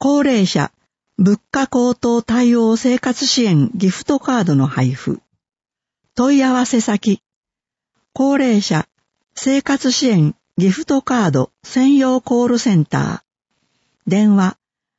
高齢者物価高騰対応生活支援ギフトカードの配布。問い合わせ先、高齢者生活支援ギフトカード専用コールセンター。電話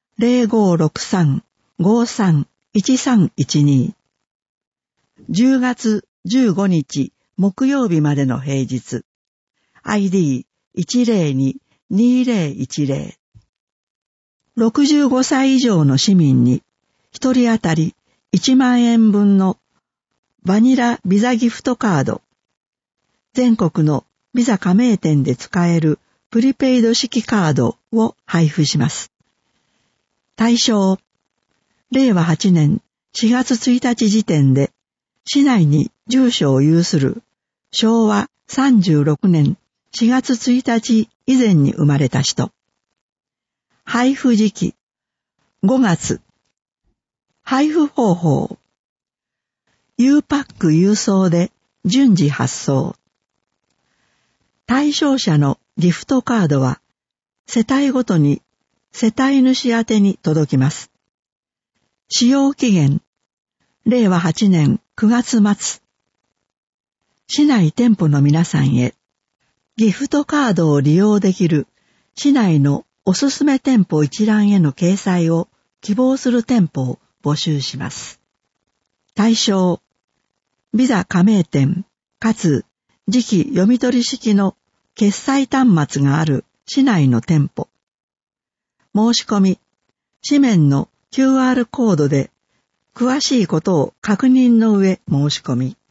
0563-531312。10月15日木曜日までの平日。ID102-2010。65歳以上の市民に1人当たり1万円分のバニラビザギフトカード。全国のビザ加盟店で使えるプリペイド式カードを配布します。対象、令和8年4月1日時点で市内に住所を有する昭和36年4月1日以前に生まれた人。配布時期、5月。配布方法、U パック郵送で順次発送。対象者のギフトカードは世帯ごとに世帯主宛てに届きます。使用期限、令和8年9月末。市内店舗の皆さんへ、ギフトカードを利用できる市内のおすすめ店舗一覧への掲載を希望する店舗を募集します。対象、ビザ加盟店かつ次期読み取り式の決済端末がある市内の店舗。申し込み、紙面の QR コードで詳しいことを確認の上申し込み。